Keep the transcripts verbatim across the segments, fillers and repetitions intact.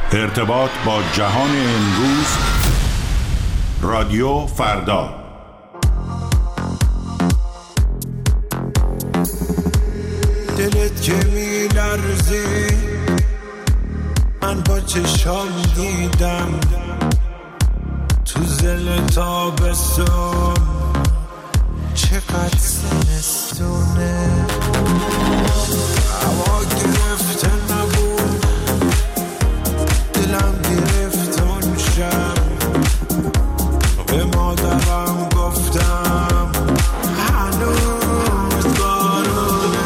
ارتباط با جهان امروز، رادیو فردا. دلت که می لرزی من با چشام دیدم تو زل تابستون چقدر زمستونه. هوا گرفته نبود دلم گرفت اون شب، به مادرم گفتم هنوز بارونه.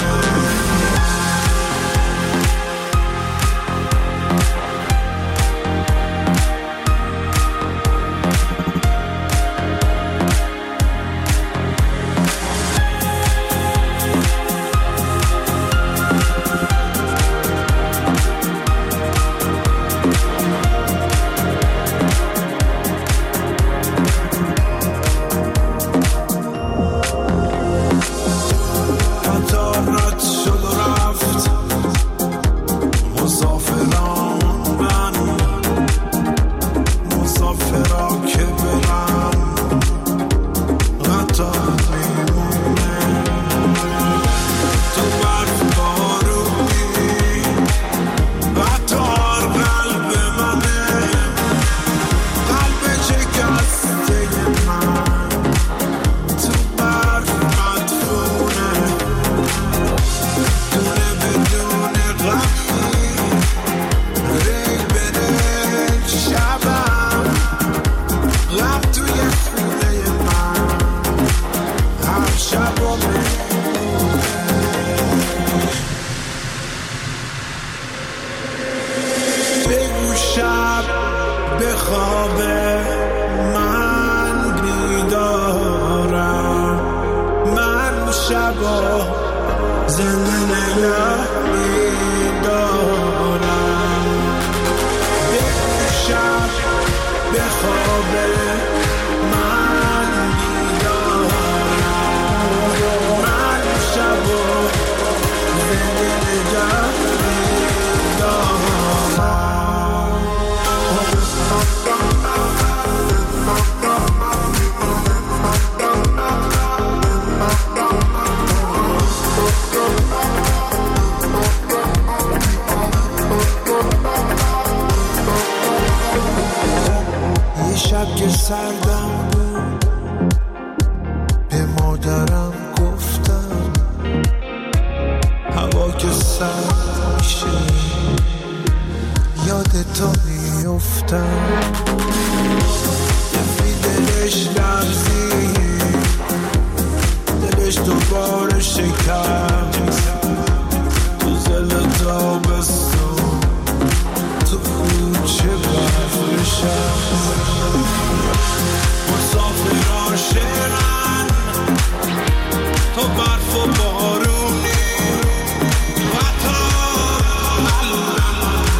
سردم بود به مادرم گفتم هوا که سرد میشه یاد تو میفتم. نفی دلش لرزی دلش دوباره شکم تو زل تابستون تو کوچه برف بشم. مسافران شیرن تو برف و بارونی و تا قلبم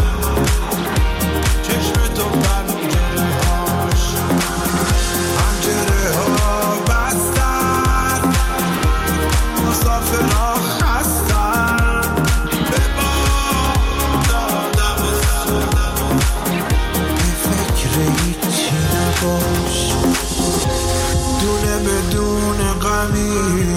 چشم تو پنجره هاش پنجره ها بستن مسافران خستن به باد دادم سن بی فکر هیچی نباش دونه بدون غمی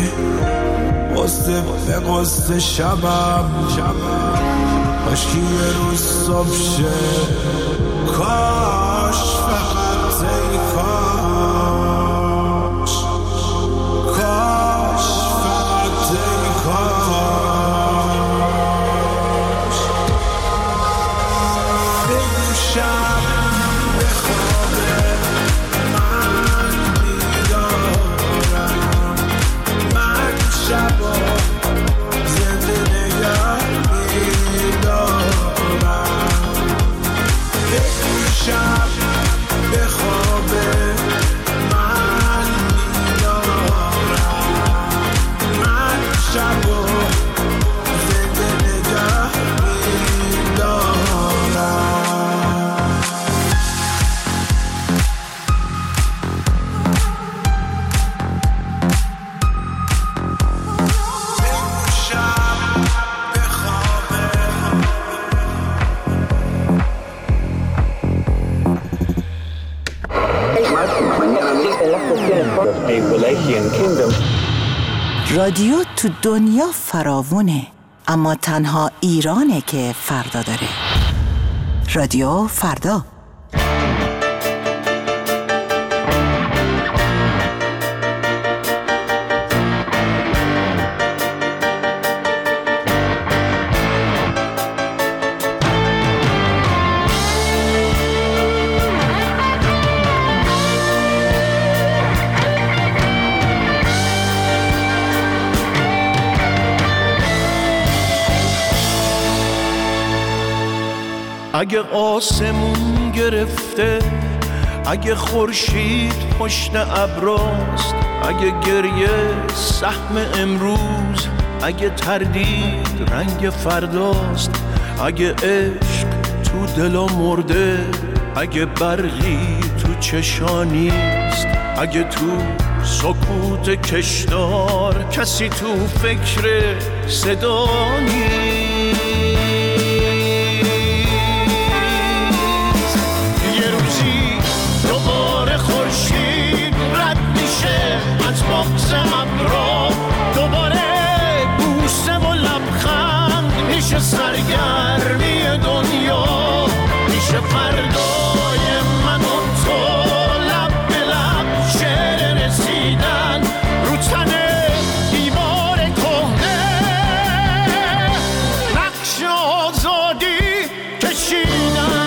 قصه به قصه شبم کاشکی یه روز صبح شه کاش فقط ای کاش کاش فقط ای کاش بگوشم به خوابه من میدارم من شبا زنده نگه میدارم بگوشم به خوابه رادیو تو دنیا فراوونه، اما تنها ایرانه که فردا داره. رادیو فردا. اگه آسمون گرفته، اگه خورشید پشت ابراست، اگه گریه سهم امروز، اگه تردید رنگ فرداست، اگه عشق تو دلا مرده، اگه برقی تو چشانیست، اگه تو سکوت کشدار کسی تو فکر صدا نیست. بغض ابرا دوباره بوسه و لبخند میشه، سرگرمی دنیا میشه، فردای من و تو لب به لب شعر رسیدن رو تن دیوار کهنه، نقش آزادی کشیدن.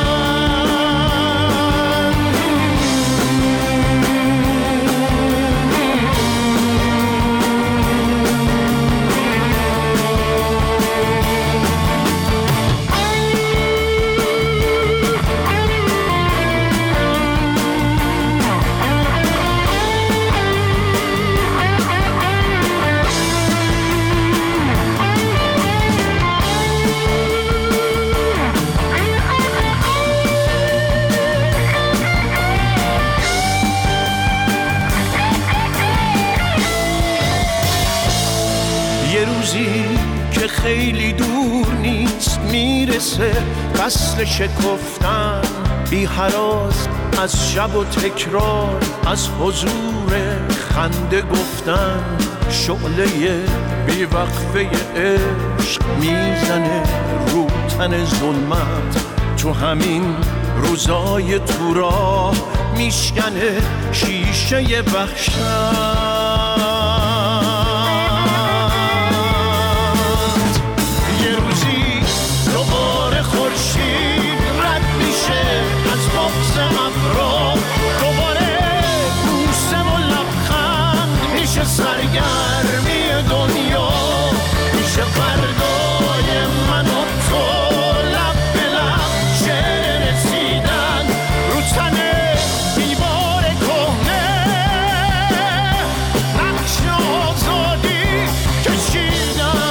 که خیلی دور نیست میرسه فصل شکفتن، بی هراس از شب و تکرار، از حضور خنده گفتن، شعله بی وقفه عشق میزنه رو تن ظلمت، تو همین روزای تو راه میشکنه شیشه وحشت. سرگرمی دنیا میشه، فردای من و تو لب به لب شعر رسیدن رو تن دیوار کهنه، نقش آزادی کشیدن.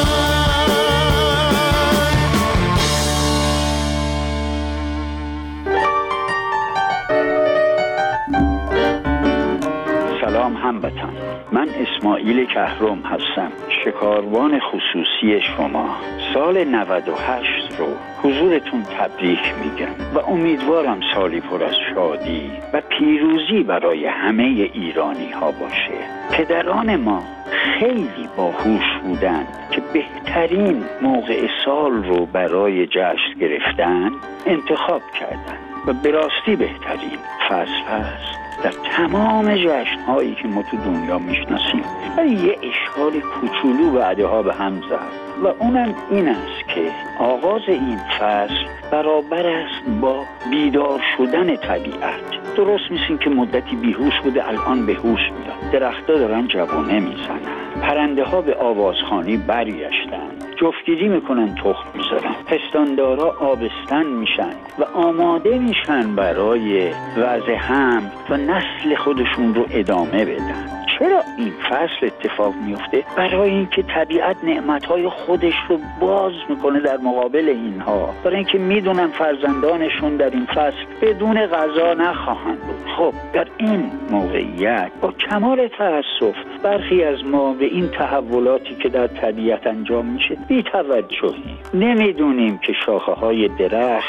سلام هموطن، من اسماعیل کهرم هستم، شکاروان خصوصی شما. سال نود و هشت رو حضورتون تبریک میگم و امیدوارم سالی پر از شادی و پیروزی برای همه ایرانی ها باشه. پدران ما خیلی باهوش بودن که بهترین موقع سال رو برای جشن گرفتن انتخاب کردن و به راستی بهترین فصل هست در تمام جشن‌هایی که ما تو دنیا میشناسیم. ولی یه اشکال کوچولو بعدها به هم زد و اونم این است که آغاز این فصل برابر است با بیدار شدن طبیعت. درست میسین که مدتی بیهوش بوده، الان به هوش میاد. درخت‌ها دارن جوانه میزنن، پرنده ها به آوازخوانی برگشتن، جفتگیری میکنن، تخم میذارن، پستاندارا آبستن میشن و آماده میشن برای وضع حمل و نسل خودشون رو ادامه بدن. چرا این فصل اتفاق میفته؟ برای اینکه طبیعت نعمتهای خودش رو باز میکنه در مقابل اینها، برای اینکه میدونن فرزندانشون در این فصل بدون غذا نخواهند بود. خب در این موقعیت با کمال تأسف برخی از ما به این تحولاتی که در طبیعت انجام میشه بی توجهی. نمیدونیم که شاخه های درخت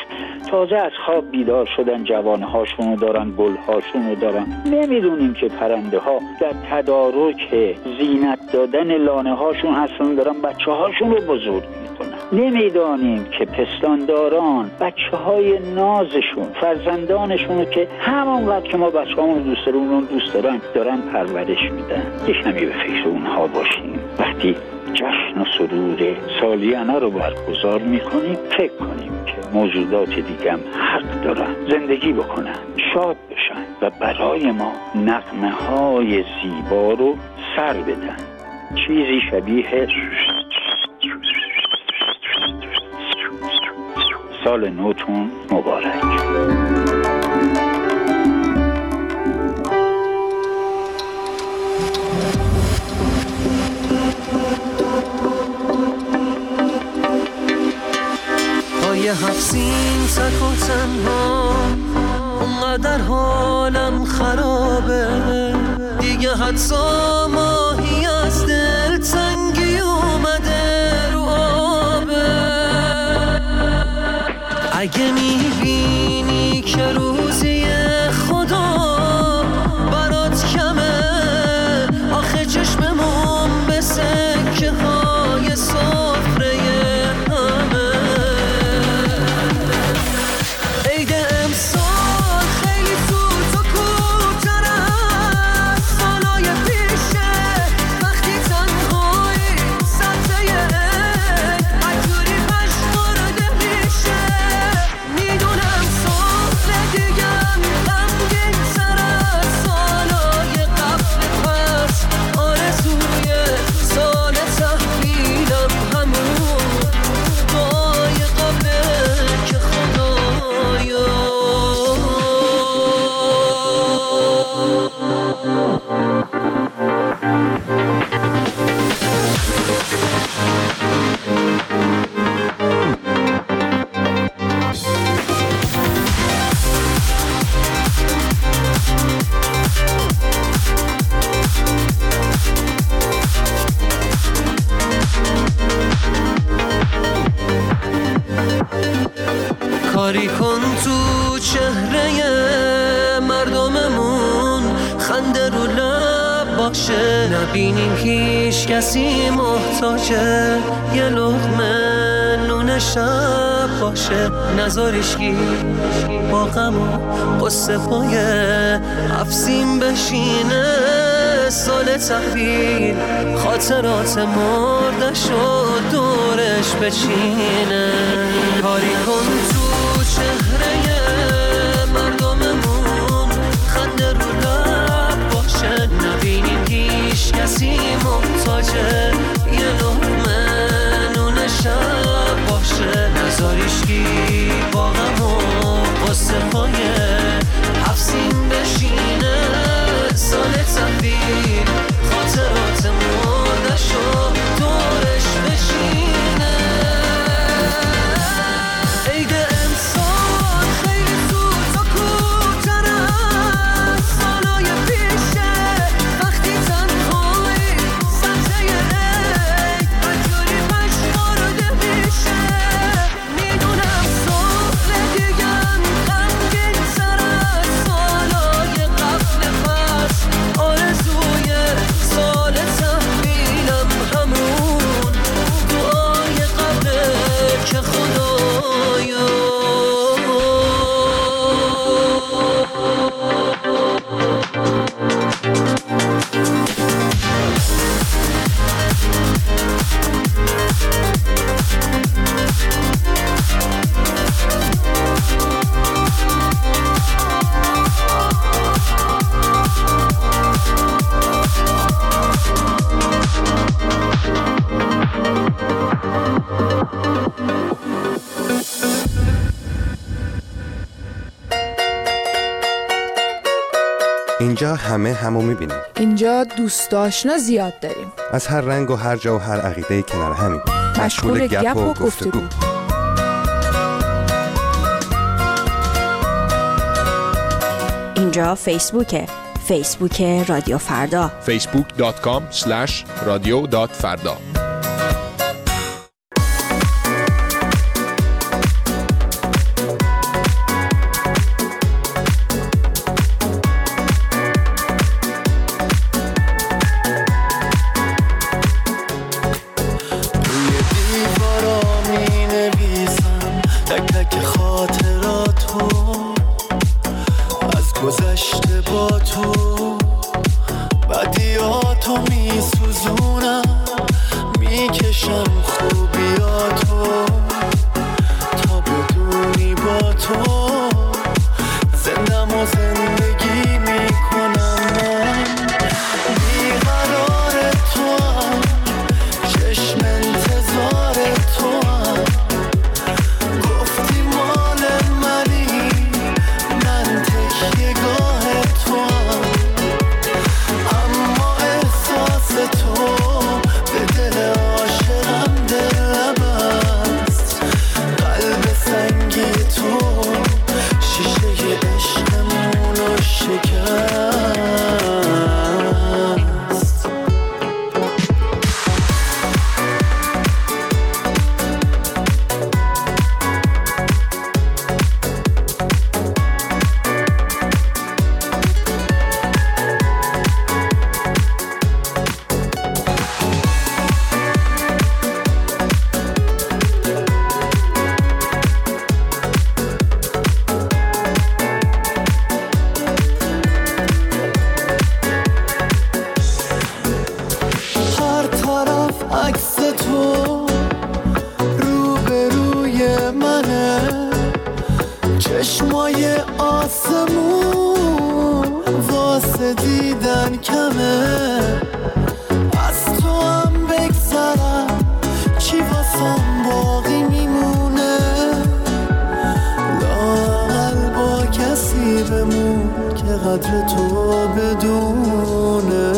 تازه از خواب بیدار شدن، جوانهاشونو دارن، گلهاشونو دارن. نمیدونیم که پرنده ها در تدارک زینت دادن لانه هاشون هستن، دارن بچه هاشون رو بزرگ میکنن. نمیدانیم که پستانداران بچه های نازشون، فرزندانشونو که همونقدر که ما بچه همون دوست داریم اون دوست دارن دارن پرورش میدن. یه کمی به فکر اونها باشیم. وقتی جشن و سرور سالیانه رو برگزار میکنیم فکر کنیم که موجودات دیگه هم حق دارن زندگی بکنن، شاد بشن و برای ما نغمه های زیبا رو سر بدن. چیزی شبیه سال نوتون مبارک. پای هفسین تک و تنها اونقدر حالم خرابه دیگه، حتی ماهی از دل تنگی اومده رو آبه. اگه میبینی که روزی خدا برات کمه، آخه چشممون به سکه های سفره همه. عید امسال خیلی زود و کوتر از سالای پیشه، وقتی تنهایی سبزه عجوری پشمارده میشه. میدونم سال دیگم غمگین تر از سالای قبل، پس آرزوی سال تحویلم همون دعای قبله که خدایا. کاری کن تو چهره مردممون خنده رو لب باشه، نبینیم هیچ کسی محتاجه یه لقمه نون شب باشه. نذاریش کی با غم و قصه پای افسین بشینه، سال تحویل خاطرات مردش و دورش بچینه. کاری کن تو چهره مردممون خنده رو لب باشه، نبینیم هیچ کسی محتاجه یه لقمه نون شب باشه. نذاریش کی با غم و قصه پای افسین بشینه، سال تحویل خاطرات مردش و دورش بچینه. عید امسال خیلی زود و کوتر از سالای پیشه، وقتی تنهایی سبزه عید عجوری پشمارده میشه. میدونم سال دیگم غمگین تر از سالای قبل، پس آرزوی سال تحویلم همون دعای قبله که خدایا. اینجا همه همو میبینیم. اینجا دوست آشنا زیاد داریم، از هر رنگ و هر جا و هر عقیده کنار همیم، مشغول گپ و گفتگو. اینجا فیسبوکه، فیسبوک رادیو فردا، فیسبوک دات کام اسلش رادیو دات فردا. چشمای آسمون واسه دیدن کمه، از تو هم بگذرم چی واسم باقی میمونه، لااقل با کسی بمون که قدر تو بدونه.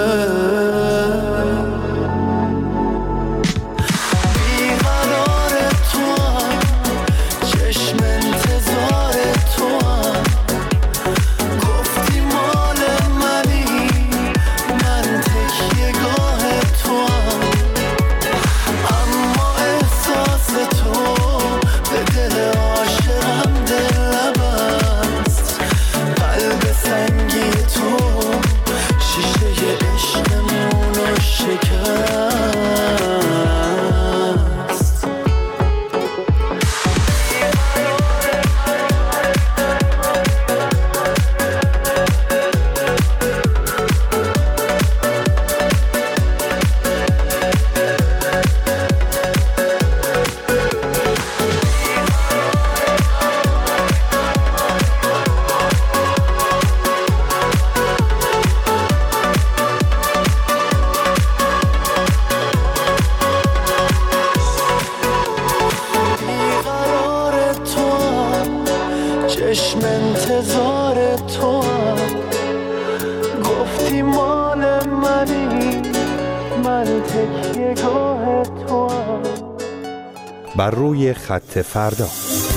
چشم انتظار تو گفتی مال منی، من تکیه گاه تو. بر روی خط فردا.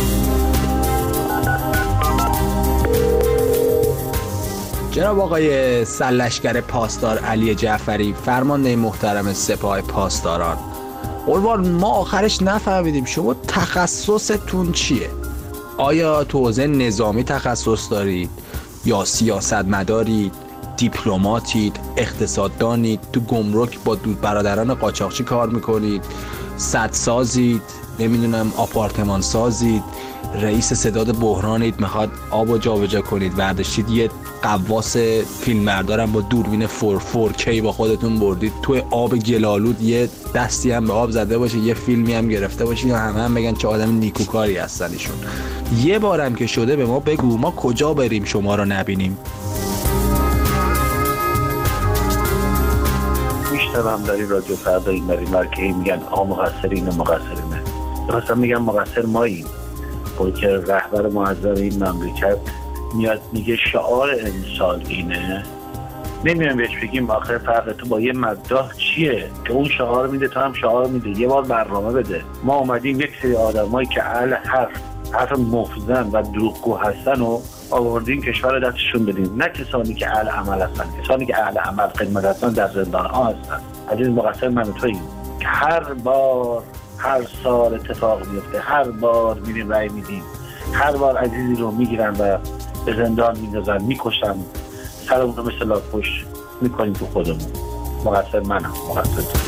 جناب آقای سرلشکر پاسدار علی جعفری، فرمانده محترم سپاه پاسداران، قربان ما آخرش نفهمیدیم شما تخصصتون چیه؟ آیا تو حوزه نظامی تخصص دارید یا سیاستمدارید، دیپلماتید، اقتصاددانید، تو گمرک با دود برادران قاچاقچی کار میکنید، سدسازید، نمیدونم آپارتمان سازید، رئیس ستاد بحرانید، میخواد آب و جابجا کنید، برداشتید یه قواس فیلمبردارم با دوربین فور فور کی با خودتون بردید توی آب گلالود، یه دستی هم به آب زده باشه، یه فیلمی هم گرفته باشید یا همه هم بگن چه آدم نیکوکاری هستن ایشون. یه بارم که شده به ما بگو ما کجا بریم شما رو نبینیم. میشنوم در این رادیو فردا این برای مرکهی میگن آ مقصرین و مقصرینه، درسته میگن مقصر ماییم. با که رهبر معظم این مملکت میاد میگه شعار امسال اینه، نمیان بهش بگیم آخر فرق تو با یه مداح چیه که اون شعار میده تو هم شعار میده، یه بار برنامه بده. ما اومدیم یک سری آدمایی که اهل حرف حرف مفزن و دروغگو هستن و آوردیم کشور دستشون بدیم، نه کسانی که اهل عمل هستن. کسانی که اهل عمل خدمت هستن در زندان ها هستن. عزیز مقصر من و توییم که هر بار هر سال اتفاق میفته، هر بار میریم رای میدیم، هر بار عزیزی رو میگیرن و به زندان میندازن، میکشن، سرمون رو مثل لاک‌پشت میکنیم تو خودمون. مقصر منم، مقصر تو.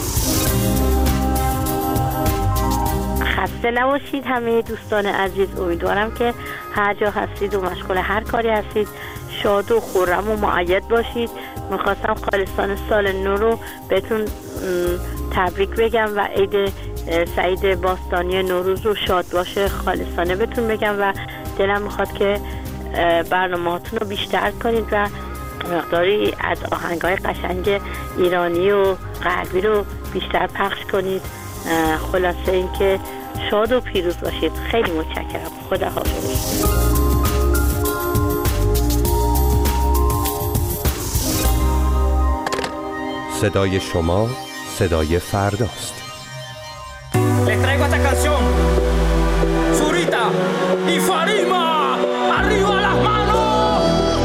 خسته نباشید همه دوستان عزیز. امیدوارم که هر جا هستید و مشغول هر کاری هستید شاد و خرم و مؤید باشید. میخواستم خالصانه سال نو رو بهتون تبریک بگم و عید سعید باستانی نوروز رو شاد باشه خالصانه بهتون بگم و دلم میخواد که برنامه‌هاتون رو بیشتر کنید و مقداری از آهنگ‌های قشنگ ایرانی و غربی رو بیشتر پخش کنید. خلاصه این که شاد و پیروز باشید. خیلی متشکرم. خدا حافظ. صدای شما صدای فرداست. Les traigo esta canción. Zurita y Farima. Arriba las manos.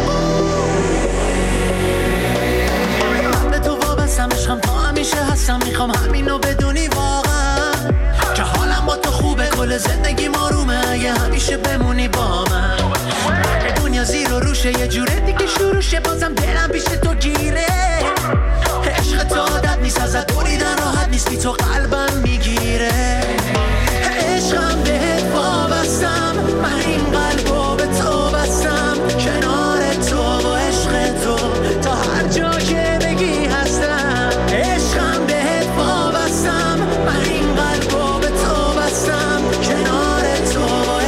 به تو وابستم، عشقم تا همیشه هستم، میخوام همینو بدونی واقعا که حالم با تو خوبه، کل زندگی آرومه اگه همیشه بمونی با من. دنیا زیر و روشه، یه جوره دیگه شروع شه، بازم دلم پیش تو گیره. عشق تو عادت نیست، ازت بریدن راحت نیست، بی تو قلبم میگیره. عشقم بهت وابستم، من این قلبو به تو بستم، کنار تو و عشق تو تا هر جا که بگی هستم. عشقم بهت وابستم، من این قلبو به تو بستم، کنار تو و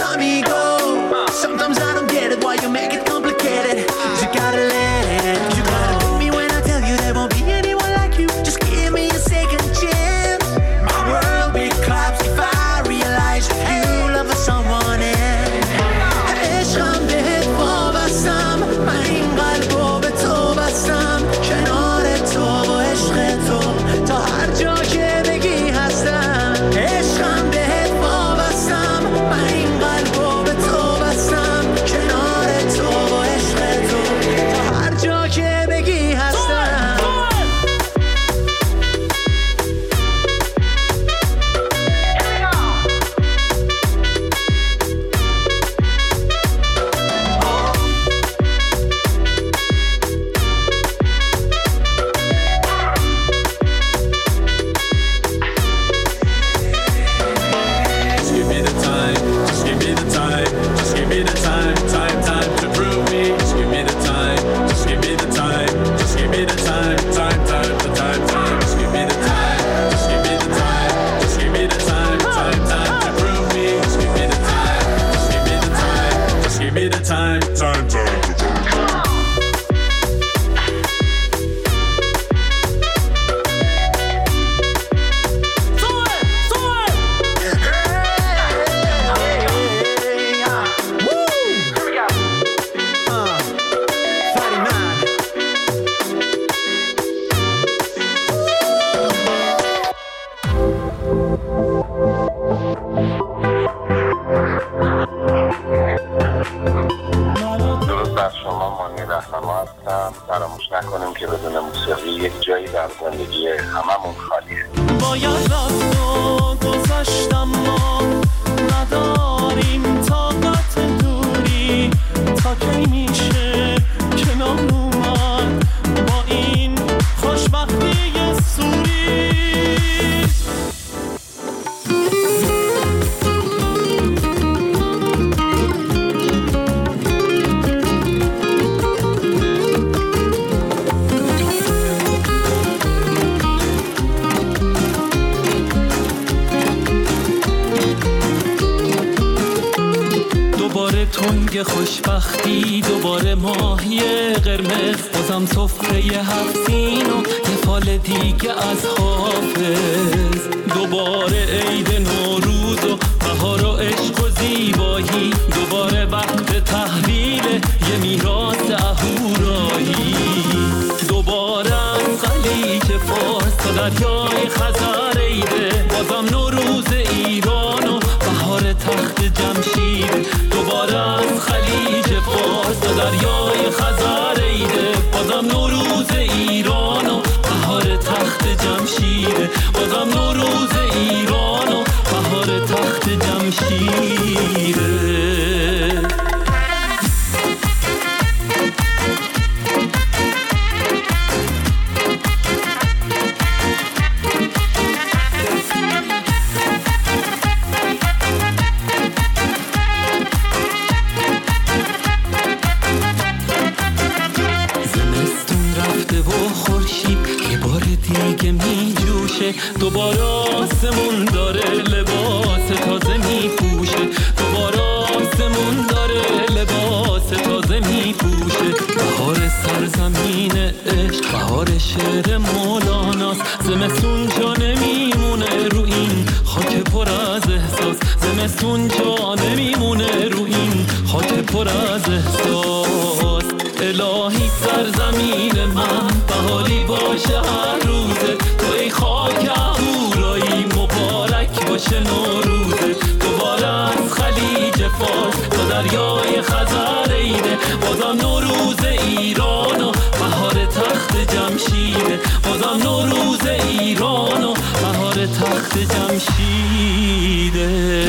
me go. Sometimes I don't get it, why you make it complicated. You gotta let it, you gotta believe me when I tell you there won't be anyone like you. Just give me a second chance. My world will collapse if I realize you love someone else. عشقم بهت وابستم، من این قلبو به تو بستم، کنار تو و عشق تو تا هر جا که بگی هستم. عشقم بهت وابستم، من این قلبو به تو بستم، کنار تو و عشق تو تا هر جا که بگی هستم. خوشبختی دوباره ماهی قرمز، بازم سفره هفتین و یه فال دیگه از حافظ. دوباره عید نوروز و بهار و عشق و زیبایی، دوباره وقت تحویل یه میراث اهورایی. دوباره از خلیج فارس تا دریای خزر عیده، بازم نوروز ایران و بهار تخت جمشید. دوباره از خلیج فارس تا دریای خزر عیده، بازم نوروز ایران و بهار تخت جمشید. بازم نوروز ایران و بهار تخت جمشید. دوباره آسمون داره لباس تازه می پوشه، دوباره آسمون داره لباس تازه می پوشه. بهار سرزمین عشق، بهار شعر مولاناست. زمستون جا نمیمونه رو این خاک پر از احساس، زمستون جا نمیمونه رو این خاک پر از احساس. الهی سرزمین من بهاری باشه هر روزه، تو ای خاک اهورایی مبارک باشه نوروزه. دوباره از خلیج فارس تا دریای خزر عیده، بازم نوروز ایران و بهار تخت جمشیده. بازم نوروز ایران و بهار تخت جمشیده.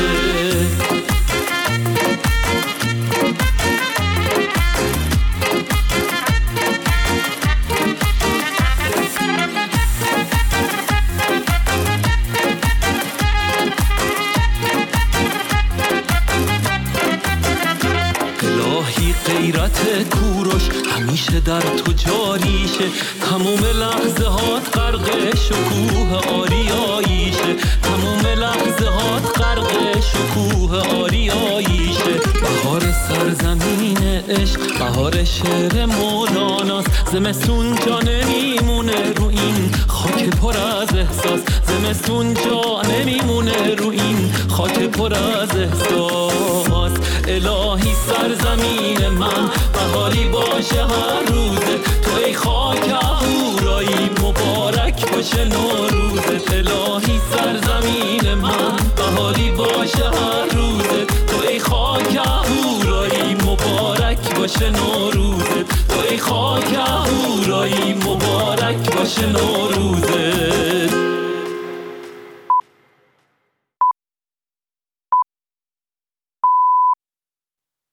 غیرت کوروش همیشه در تو جاریشه، تموم لحظه هات غرق شکوه آریاییشه، تموم لحظه هات غرق شکوه آریاییشه. بهار سرزمین عشق، بهار شعر مولاناست، زمستون جا نمیمونه رو این خاک پر از احساس، زمستون جا نمیمونه رو این خاک پر از احساس. الهی سرزمین من بهاری باشه هر روزه، تو ای خاک اهورایی مبارک باشه نوروزه. الهی سرزمین من بهاری باشه هر روزه، تو ای خاک اهورایی مبارک باشه نوروزه، تو ای خاک اهورایی مبارک باشه نوروزه.